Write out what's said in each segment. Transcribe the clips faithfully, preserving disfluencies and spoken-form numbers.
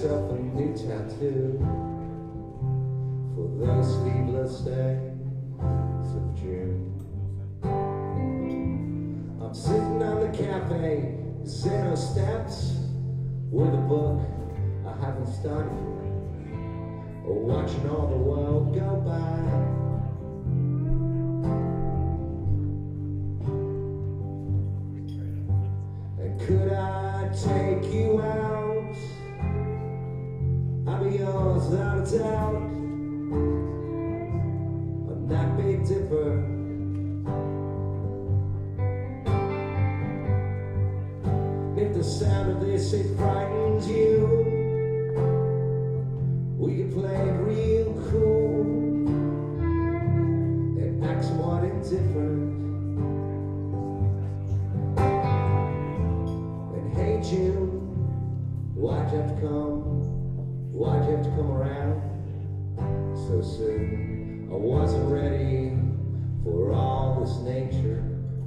yourself a new tattoo for those sleepless days of June. I'm sitting on the cafe, Zeno steps, with a book I haven't started, or watching all the world go by. And could I take you out? I'll be yours without a doubt. On that Big Dipper. If the sound of this, it frightens you, we can play it real cool and act somewhat indifferent and hate you. Why'd you have to come? Why'd you have to come around so soon? I wasn't ready for all this nature.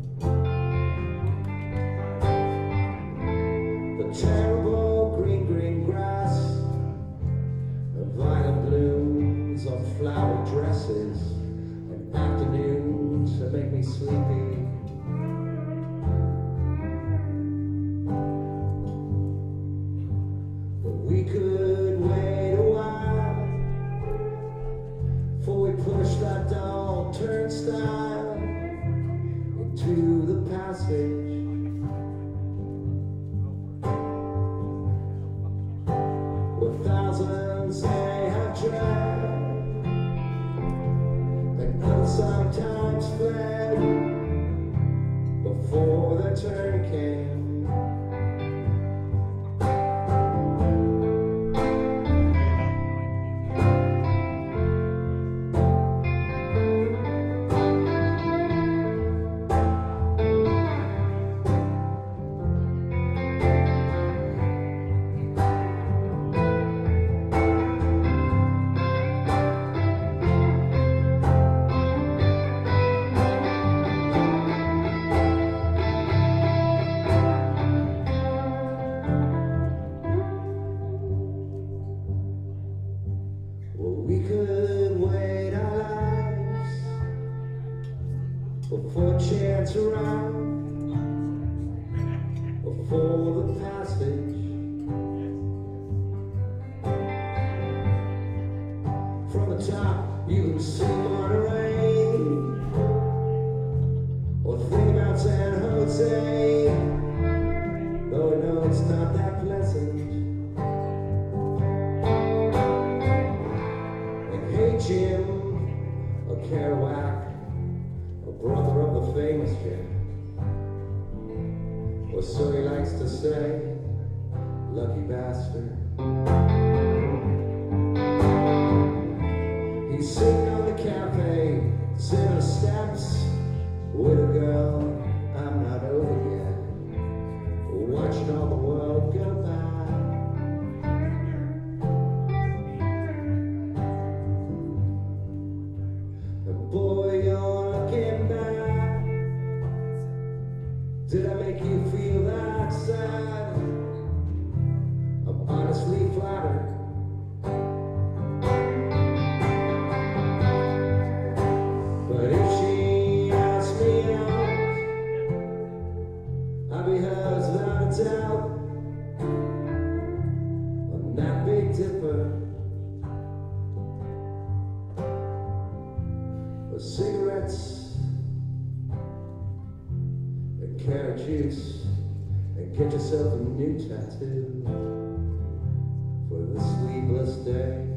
The terrible green, green grass, the violet blooms on flower dresses, and afternoons that make me sleepy. But we could wait a while before we push that dull turnstile into the passage. Where thousands they have tried, and others sometimes fled before their turn came. We could wait our lives before chance arrived, before the passage. From the top, you can see Monterey, or think about San Jose. Though I know it's not that pleasant. Jim, a Kerouac, a brother of the famous Jim, or so he likes to say, lucky bastard. He's sitting on the cafe, Zeno steps, with a girl I'm not over yet, watching all the world go by. Boy, you're looking back. Did I make you feel that sad? I'm honestly flattered. But if she asks me out, I'll be hers without a doubt. On that Big Dipper. Cigarettes and carrot juice, and get yourself a new tattoo for the sleepless day.